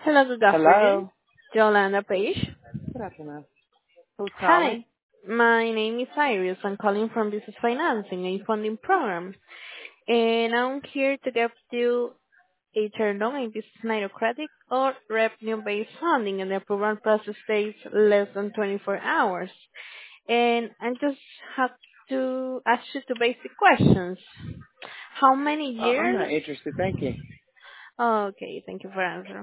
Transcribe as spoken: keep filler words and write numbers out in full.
Hello, good afternoon. Hello. Yolanda Page. Good afternoon. Who's calling? Hi, my name is Iris. I'm calling from Business Financing, a funding program. And I'm here to give you a turn on a business line of credit or revenue-based funding, and the approval process takes less than twenty-four hours. And I just have to ask you two basic questions. How many Uh, I'm years? not interested. Thank you. Okay, thank you for answering.